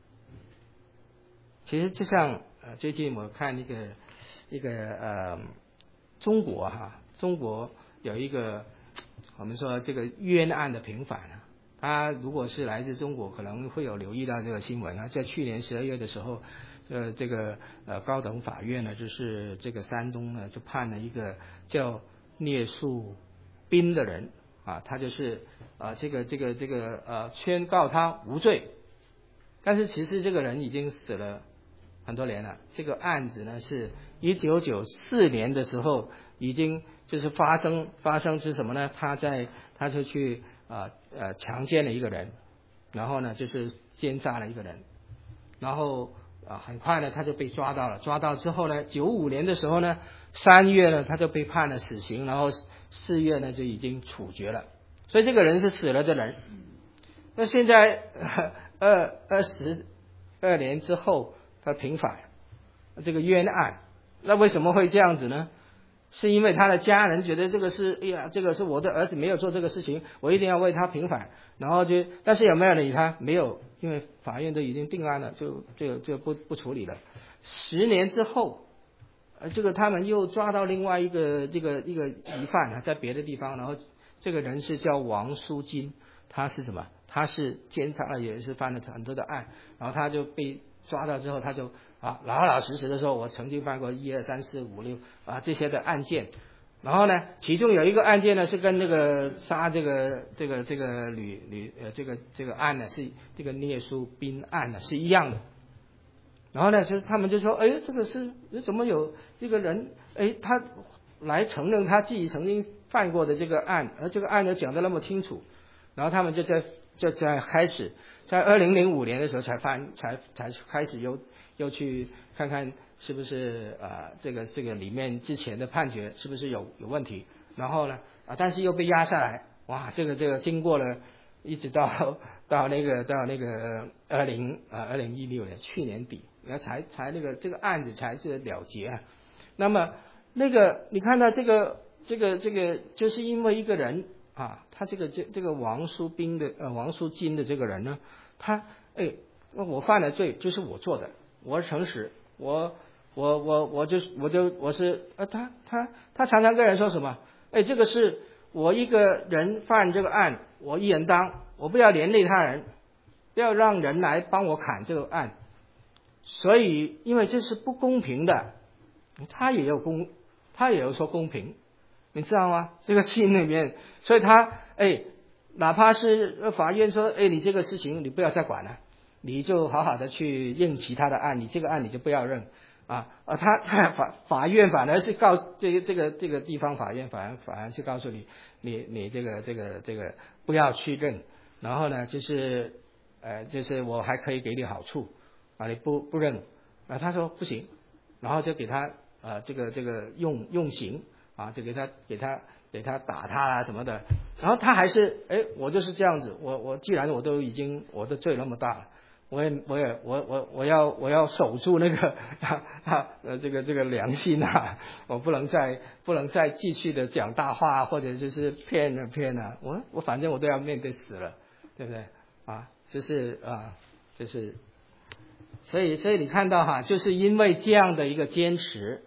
其实就像呃最近我看一个一个呃中国哈，中国有一个我们说这个冤案的平反啊，他如果是来自中国，可能会有留意到这个新闻啊，在去年十二月的时候，呃这个呃高等法院呢，就是这个山东呢就判了一个叫聂树斌的人。啊，他就是啊、呃，这个这个这个呃，宣告他无罪，但是其实这个人已经死了很多年了。这个案子呢，是一九九四年的时候已经就是发生发生是什么呢？他在他就去啊 呃, 呃强奸了一个人，然后呢就是奸诈了一个人，然后啊、呃、很快呢他就被抓到了，抓到之后呢，九五年的时候呢，三月呢他就被判了死刑，然后四月呢就已经处决了，所以这个人是死了的人。那现在二二十二年之后他平反，这个冤案，那为什么会这样子呢？是因为他的家人觉得这个是，哎呀，这个是我的儿子没有做这个事情，我一定要为他平反，然后就，但是有没有人理他？没有，因为法院都已经定案了，就就就不不处理了。十年之后。呃，这个他们又抓到另外一个这个一个疑犯啊，在别的地方，然后这个人是叫王书金，他是什么？他是奸诈了，也是犯了很多的案，然后他就被抓到之后，他就啊老老实实的说，我曾经犯过一二三四五六啊这些的案件，然后呢，其中有一个案件呢是跟那个杀这个这个这个吕吕呃这个这个案呢是这个聂树斌案呢是一样的。然后呢，就是他们就说，哎，这个是怎么有一个人，哎，他来承认他自己曾经犯过的这个案，而这个案呢讲得那么清楚，然后他们就在就在开始，在二零零五年的时候才翻才才开始又又去看看是不是呃这个这个里面之前的判决是不是有有问题，然后呢啊，但是又被压下来，哇，这个这个经过了。一直到到那个到那个二零啊二零一六年去年底，然后才才那个这个案子才是了结啊。那么那个你看到这个这个这个，就是因为一个人啊，他这个这这个王书斌的呃王书金的这个人呢，他哎我犯了罪，就是我做的，我诚实，我我我我就我就我是呃他他他常常跟人说什么？哎，这个是我一个人犯这个案。我一人当，我不要连累他人，不要让人来帮我砍这个案，所以因为这是不公平的，他也有公，他也有说公平，你知道吗？这个心里面，所以他哎，哪怕是法院说，哎，你这个事情你不要再管了，你就好好的去认其他的案，你这个案你就不要认。啊啊，他他法法院反而是告这个这个这个地方法院反而反而是告诉你，你你这个这个这个不要去认，然后呢就是呃就是我还可以给你好处啊，你不不认啊，他说不行，然后就给他啊这个这个用用刑啊，就给他给他给他打他啊什么的，然后他还是哎我就是这样子，我我既然我都已经我的罪那么大了。我也我也我我我要我要守住那个啊啊呃这个这个良心啊，我不能再不能再继续的讲大话或者就是骗啊骗啊，我我反正我都要面对死了，对不对啊？就是啊就是，所以所以你看到哈，就是因为这样的一个坚持，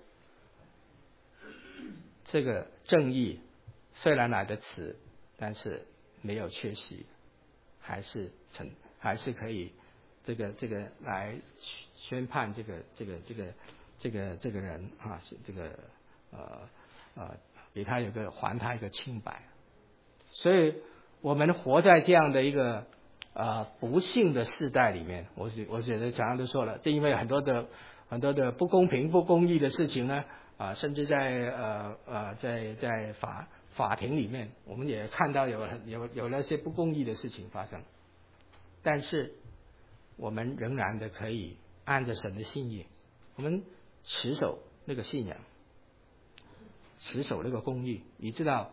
这个正义虽然来得迟，但是没有缺席。 还是成还是可以这个这个来宣判这个这个这个这个这个人啊，是这个呃呃给他有个还他一个清白。所以我们活在这样的一个呃不幸的世代里面，我觉我觉得常常都说了，正因为很多的很多的不公平不公义的事情呢啊，甚至在呃呃在在法法庭里面，我们也看到有有有那些不公义的事情发生，但是我们仍然的可以按着神的心意，我们持守那个信仰，持守那个公义，你知道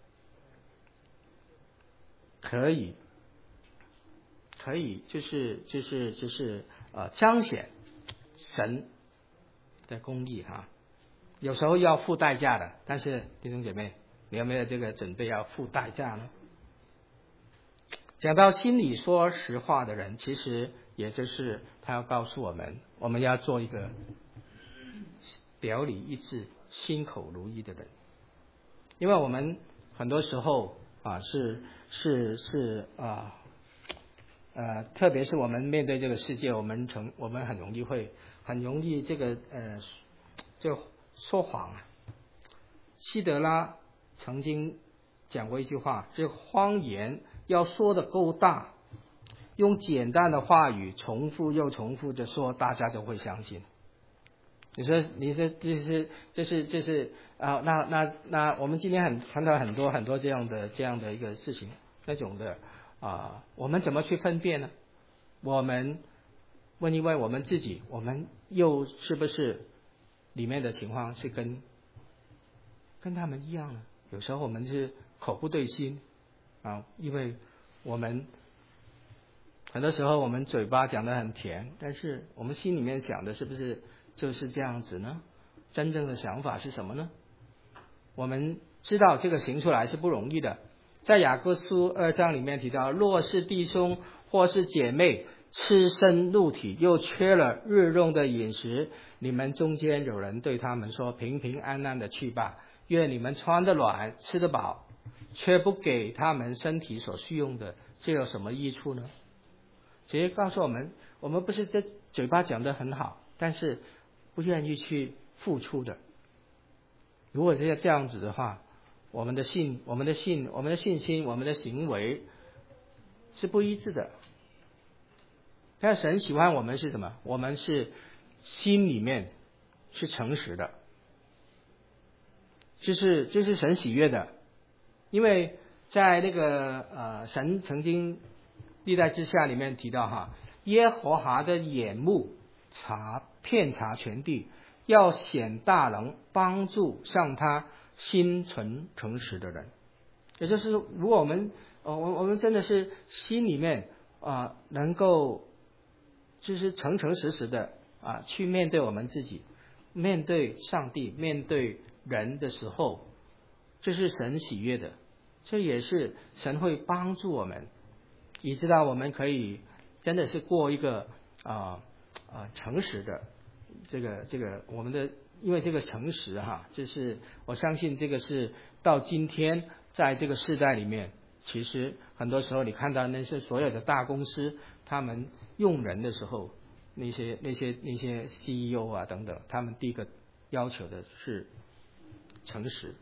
可以可以就是就是就是呃彰显神的公义哈、啊，有时候要付代价的，但是弟兄姐妹，你有没有这个准备要付代价呢？讲到心里说实话的人，其实也就是他要告诉我们，我们要做一个表里一致、心口如一的人。因为我们很多时候啊，是是是啊呃，特别是我们面对这个世界，我们成我们很容易会很容易这个呃就说谎啊。希德拉曾经讲过一句话，这谎言要说的够大，用简单的话语重复又重复着说，大家就会相信。你说，你说这是这是这是啊？那那那我们今天很看到很多很多这样的这样的一个事情，那种的啊，我们怎么去分辨呢？我们问一问我们自己，我们又是不是里面的情况是跟跟他们一样呢？有时候我们是口不对心啊，因为我们很多时候我们嘴巴讲得很甜，但是我们心里面想的是不是就是这样子呢？真正的想法是什么呢？我们知道这个行出来是不容易的。在雅各书二章里面提到，若是弟兄或是姐妹吃身露体，又缺了日用的饮食，你们中间有人对他们说，平平安安的去吧，愿你们穿得暖，吃得饱，却不给他们身体所需用的，这有什么益处呢？其实告诉我们，我们不是这嘴巴讲得很好，但是不愿意去付出的。如果是这样子的话，我们的信、我们的信、我们的信心、我们的行为是不一致的。但神喜欢我们是什么？我们是心里面是诚实的，就是就是神喜悦的。因为在那个呃神曾经历代志下里面提到哈，耶和华的眼目查遍察全地，要显大能，帮助向他心存诚实的人。也就是如果我们呃我我们真的是心里面啊、呃、能够就是诚诚实实的啊去面对我们自己，面对上帝，面对人的时候，这是神喜悦的，这也是神会帮助我们，以知道我们可以真的是过一个啊啊诚实的这个这个我们的，因为这个诚实哈，就是我相信这个是到今天在这个世代里面，其实很多时候你看到那些所有的大公司，他们用人的时候，那些那些那些 C E O 啊等等，他们第一个要求的是诚实，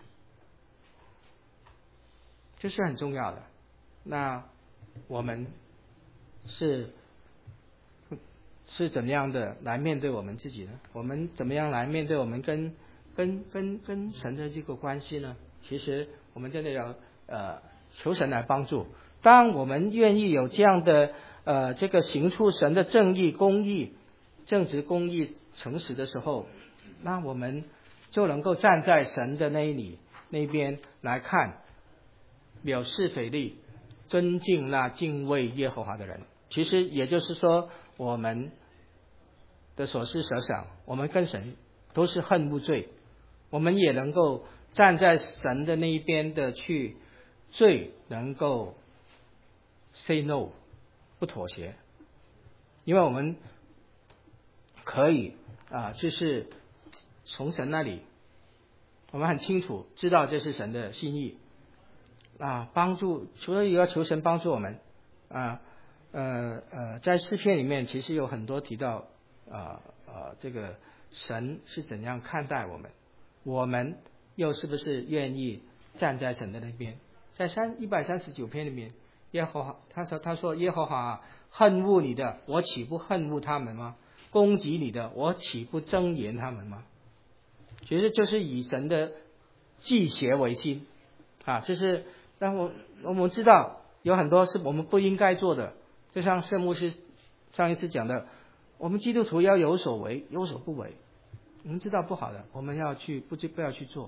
这是很重要的。那我们是是怎么样的来面对我们自己呢？我们怎么样来面对我们跟跟跟跟神的这个关系呢？其实我们真的要呃求神来帮助。当我们愿意有这样的呃这个行出神的正义、公义、正直、公义、诚实的时候，那我们就能够站在神的那里那边来看，藐视匪利，尊敬那敬畏耶和华的人。其实也就是说，我们的所思所想，我们跟神都是恨恶罪，我们也能够站在神的那一边的去罪，能够 say no， 不妥协，因为我们可以啊，就是从神那里，我们很清楚知道这是神的心意啊，帮助，除了也要求神帮助我们啊呃呃，在诗篇里面其实有很多提到啊呃这个神是怎样看待我们，我们又是不是愿意站在神的那边？在三一百三十九篇里面，耶和华他说他说耶和华恨恶你的，我岂不恨恶他们吗？攻击你的，我岂不憎怜他们吗？其实就是以神的忌邪为心啊，这是让我我们知道有很多是我们不应该做的，就像圣牧师上一次讲的，我们基督徒要有所为，有所不为。我们知道不好的，我们要去不就不要去做。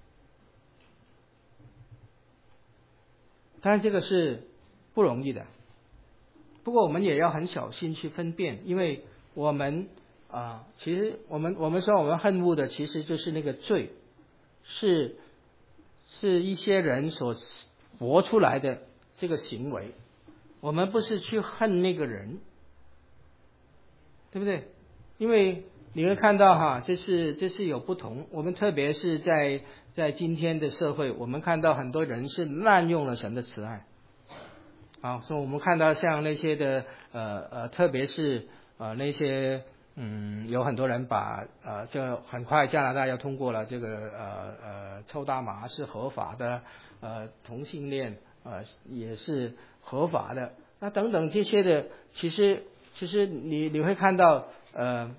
当然这个是不容易的，不过我们也要很小心去分辨，因为我们啊，其实我们我们说我们恨恶的，其实就是那个罪，是是一些人所活出来的这个行为，我们不是去恨那个人，对不对？因为你会看到哈，这是这是有不同。我们特别是在在今天的社会，我们看到很多人是滥用了神的慈爱。啊，所以我们看到像那些的呃呃，特别是呃那些嗯，有很多人把呃这很快加拿大要通过了这个呃呃抽大麻是合法的，呃同性恋呃也是合法的，那等等这些的，其实其实你你会看到呃。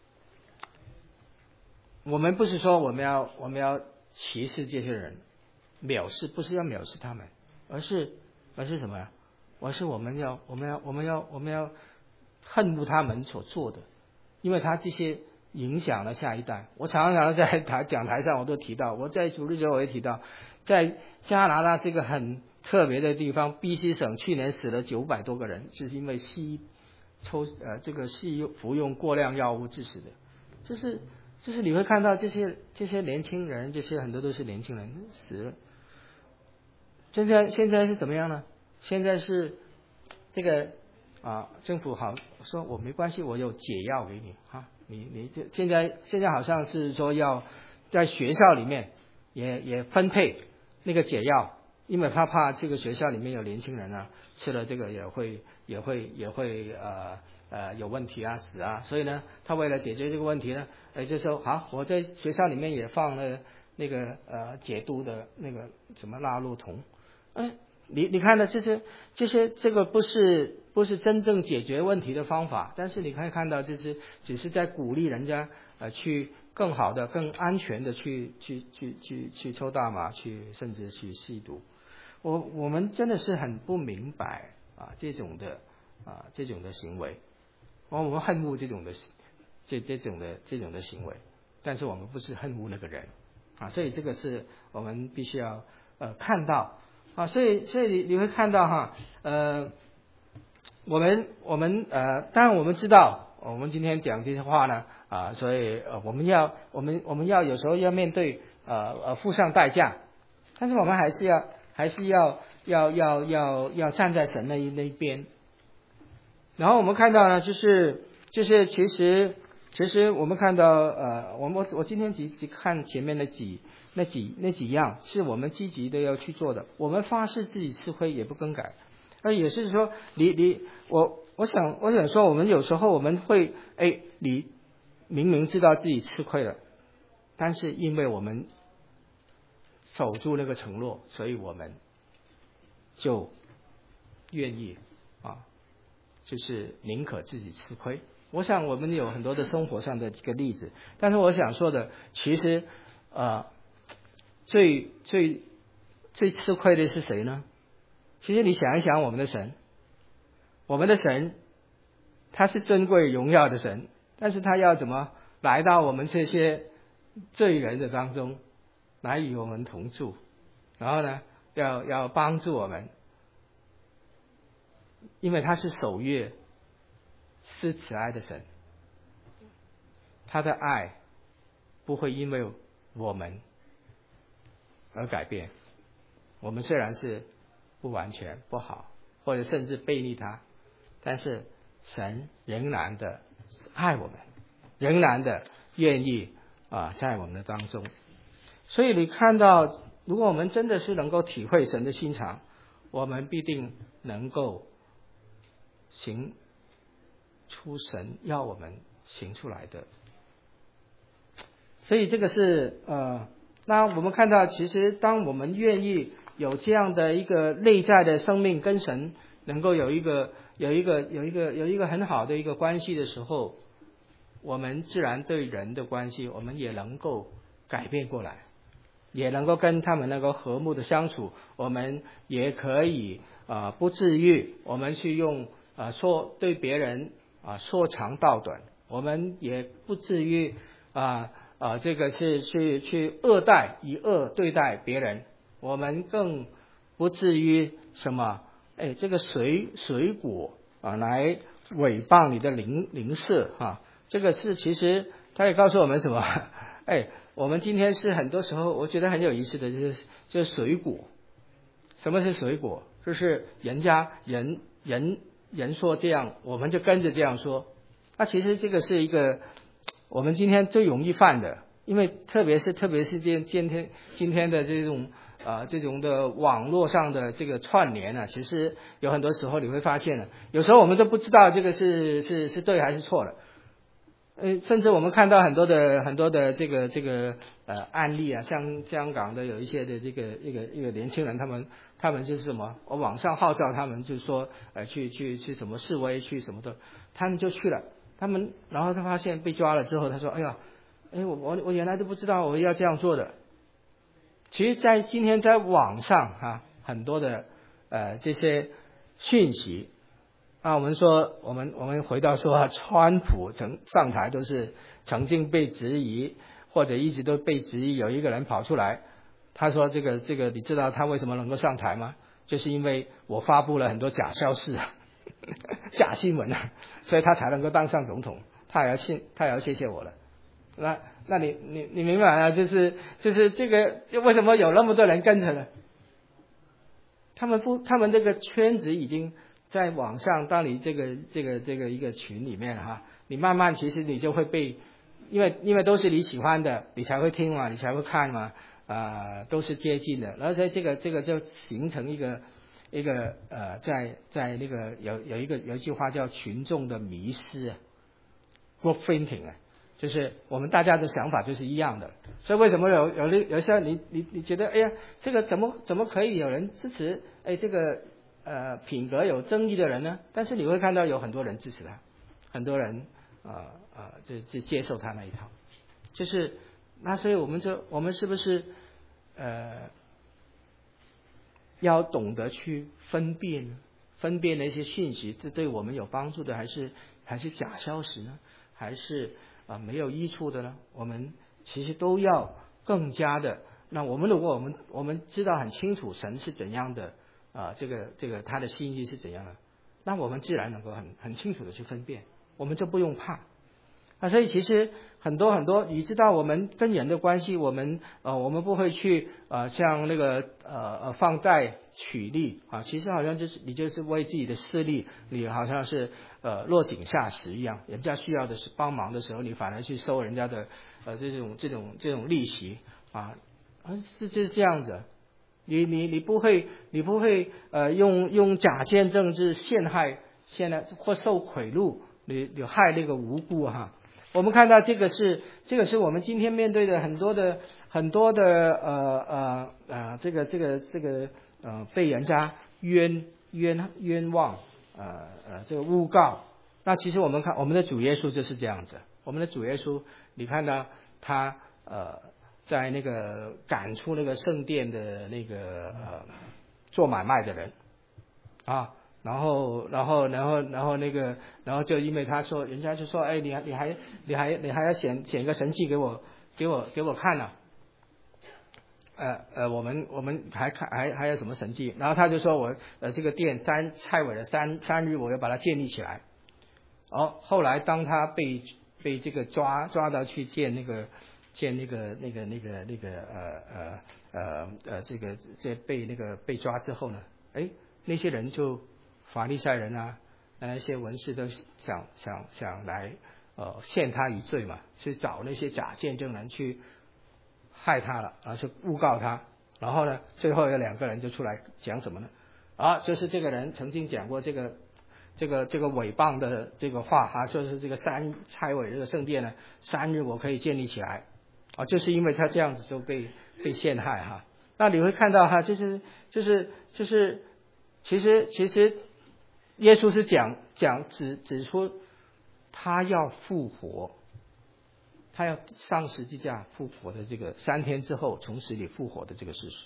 我们不是说我们要我们要歧视这些人，藐视不是要藐视他们，而是而是什么呀？而是我们要我们要我们要我们要恨恶他们所做的，因为他这些影响了下一代。我常常在台讲台上我都提到，我在主日学我也提到，在加拿大是一个很特别的地方 ，B C 省去年死了九百多个人，就是因为吸抽呃这个吸服用过量药物致死的，就是。就是你会看到这些这些年轻人，这些很多都是年轻人死了。现在现在是怎么样呢？现在是这个啊，政府好说我没关系，我有解药给你啊，你你这现在现在好像是说要在学校里面也也分配那个解药，因为他怕这个学校里面有年轻人啊，吃了这个也会也会也会呃。呃，有问题啊，死啊，所以呢，他为了解决这个问题呢，呃，就说好，我在学校里面也放了那个呃解毒的那个什么纳露酮，哎、呃，你你看呢，这些这些这个不是不是真正解决问题的方法，但是你可以看到，这是只是在鼓励人家呃去更好的、更安全的去去去去去抽大麻，去甚至去吸毒。我我们真的是很不明白啊这种的啊这种的行为。我们恨恶这种的这这种的这种的行为，但是我们不是恨恶那个人啊，所以这个是我们必须要呃看到啊，所以所以你你会看到哈呃，我们我们呃，当然我们知道，我们今天讲这些话呢啊，所以呃我们要我们我们要有时候要面对呃呃付上代价，但是我们还是要还是要要要要要站在神那一那一边。然后我们看到呢，就是就是其实其实我们看到呃，我们我今天只只看前面那几那几那几样是我们积极的要去做的。我们发誓自己吃亏也不更改，而也是说你你我我想我想说，我们有时候我们会哎，你明明知道自己吃亏了，但是因为我们守住那个承诺，所以我们就愿意啊。就是宁可自己吃亏。我想我们有很多的生活上的这个例子，但是我想说的，其实呃最最最吃亏的是谁呢？其实你想一想，我们的神，我们的神他是珍贵荣耀的神，但是他要怎么来到我们这些罪人的当中，来与我们同住，然后呢，要要帮助我们。因为他是守约施慈爱的神，他的爱不会因为我们而改变。我们虽然是不完全不好，或者甚至背逆他，但是神仍然的爱我们，仍然的愿意啊在我们的当中。所以你看到，如果我们真的是能够体会神的心肠，我们必定能够行出神要我们行出来的。所以这个是呃，那我们看到，其实当我们愿意有这样的一个内在的生命跟神能够有一个有一个有一个有一个很好的一个关系的时候，我们自然对人的关系，我们也能够改变过来，也能够跟他们能够和睦的相处。我们也可以啊、呃，不至于我们去用啊、呃、说对别人啊、呃、说长道短，我们也不至于啊啊、呃、这个是去去恶待以恶对待别人，我们更不至于什么哎这个水水果啊来诽谤你的邻邻舍哈。这个是其实他也告诉我们什么？哎，我们今天是很多时候我觉得很有意思的，就是就是水果。什么是水果？就是人家人人人说这样，我们就跟着这样说。那其实这个是一个我们今天最容易犯的，因为特别是特别是今今天今天的这种呃这种的网络上的这个串联啊，其实有很多时候你会发现呢，有时候我们都不知道这个是是是对还是错的。呃，甚至我们看到很多的很多的这个这个呃案例啊，像香港的有一些的这个一个一个年轻人，他们他们就是什么，我网上号召他们，就是说呃去去去什么示威去什么的，他们就去了，他们然后他发现被抓了之后，他说，哎呀，哎我我我原来都不知道我要这样做的。其实，在今天在网上啊，很多的呃这些讯息。啊，我们说，我们我们回到说，川普曾上台都是曾经被质疑，或者一直都被质疑。有一个人跑出来，他说：“这个这个，你知道他为什么能够上台吗？就是因为我发布了很多假消息、假新闻啊，所以他才能够当上总统。他也要信，他也要谢谢我了。那那你你你明白啊？就是就是这个，为什么有那么多人跟着呢？他们不，他们这个圈子已经。”在网上，当你这个这个这个一个群里面哈，你慢慢其实你就会被，因为因为都是你喜欢的，你才会听嘛，你才会看嘛，啊、呃，都是接近的，然后在这个这个就形成一个一个呃，在在那个有有一个有一句话叫群众的迷失啊 ，group thinking 啊，就是我们大家的想法就是一样的，所以为什么有有有时候你你你觉得哎呀，这个怎么怎么可以有人支持哎这个？呃，品格有争议的人呢，但是你会看到有很多人支持他，很多人啊啊，就、呃、就接受他那一套，就是那所以我们就我们是不是呃要懂得去分辨，分辨那些讯息，这对我们有帮助的，还是还是假消息呢？还是啊、呃、没有益处的呢？我们其实都要更加的。那我们如果我们我们知道很清楚神是怎样的。啊，这个这个他的心意是怎样的？那我们自然能够很很清楚的去分辨，我们就不用怕。啊，所以其实很多很多，你知道我们跟人的关系，我们呃我们不会去呃像那个呃呃放贷取利啊，其实好像就是你就是为自己的私利，你好像是呃落井下石一样，人家需要的是帮忙的时候，你反而去收人家的呃这种这种这种利息啊，啊是就是这样子。你你你不会你不会呃用用假见证是陷害陷害或受贿赂，你你害那个无辜哈。我们看到这个是这个是我们今天面对的很多的很多的呃呃呃这个这个这个呃被人家冤冤冤枉呃呃这个诬告。那其实我们看我们的主耶稣就是这样子，我们的主耶稣你看到他呃。在那个赶出那个圣殿的那个呃做买卖的人啊，然后然后然后然后那个然后就因为他说，人家就说，哎，你还你还你还你还要显显一个神迹给我给我给我看呢、啊，呃呃我们我们还看还还有什么神迹？然后他就说我呃这个殿三拆毁了三三日，我要把它建立起来。哦，后来当他被被这个抓抓到去见那个。见那个那个那个那个呃呃呃呃这个这被那个被抓之后呢，哎，那些人就法利赛人啊，那些文士都想想想来呃陷他于罪嘛，去找那些假见证人去害他了，然后去诬告他，然后呢，最后有两个人就出来讲什么呢？啊，就是这个人曾经讲过这个这个这个毁谤的这个话哈，说是这个三拆毁这个圣殿呢，三日我可以建立起来啊，就是因为他这样子就被被陷害哈。那你会看到哈，就是就是就是其实其实耶稣是讲讲指指出他要复活，他要上十字架复活的这个三天之后从死里复活的这个事实。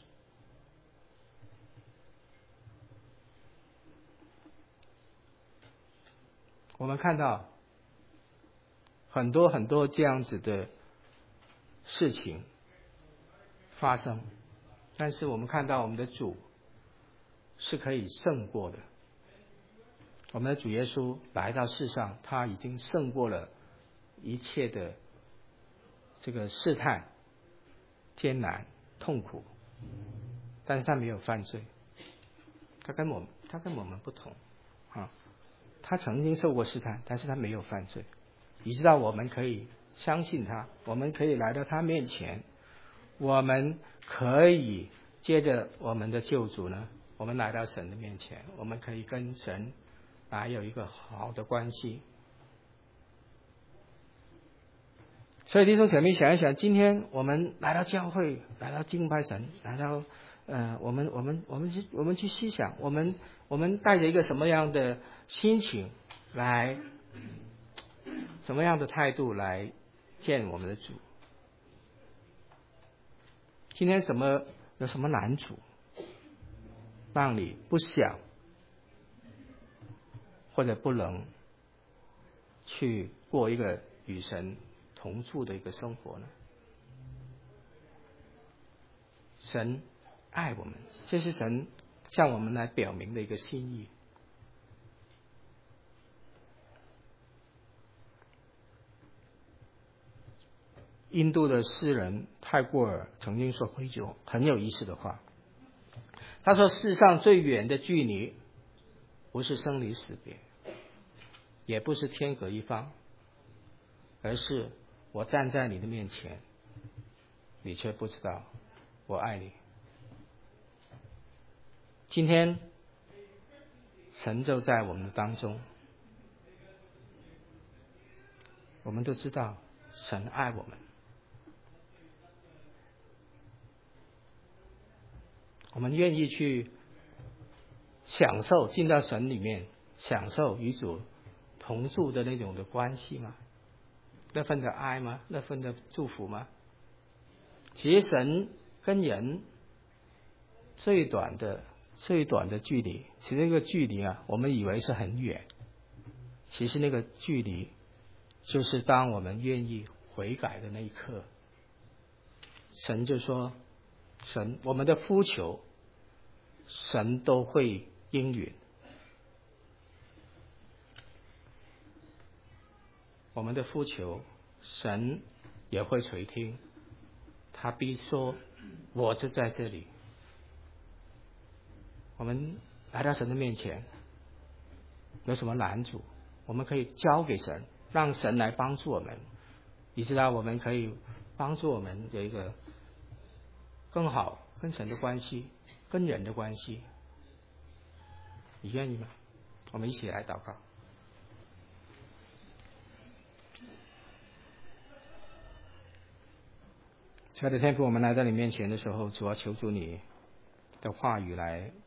我们看到很多很多这样子的事情发生，但是我们看到我们的主是可以胜过的。我们的主耶稣来到世上，他已经胜过了一切的这个试探、艰难、痛苦，但是他没有犯罪，他跟我们他跟我们不同啊。他曾经受过试探，但是他没有犯罪，以致到我们可以相信他，我们可以来到他面前，我们可以接着我们的救主呢，我们来到神的面前，我们可以跟神来有一个好的关系。所以弟兄姐妹想一想，今天我们来到教会，来到敬拜神，来到呃，我们我们我们去我们去细想，我们我们带着一个什么样的心情来，什么样的态度来见我们的主？今天什么有什么难处，让你不想或者不能去过一个与神同住的一个生活呢？神爱我们，这是神向我们来表明的一个心意。印度的诗人泰戈尔曾经说过一句很有意思的话，他说：世上最远的距离不是生离死别，也不是天隔一方，而是我站在你的面前，你却不知道我爱你。今天神就在我们的当中，我们都知道神爱我们，我们愿意去享受进到神里面，享受与主同住的那种的关系吗？那份的爱吗？那份的祝福吗？其实神跟人最短的最短的距离，其实那个距离啊，我们以为是很远，其实那个距离就是当我们愿意悔改的那一刻，神就说，神我们的呼求神都会应允，我们的呼求神也会垂听，他必说我就在这里。我们来到神的面前，有什么难处，我们可以交给神，让神来帮助我们，以致到我们可以帮助我们有一个更好跟神的关系，跟人的关系。你愿意吗？我们一起来祷告。亲爱的天父，我们来到你面前的时候，主要求助你的话语来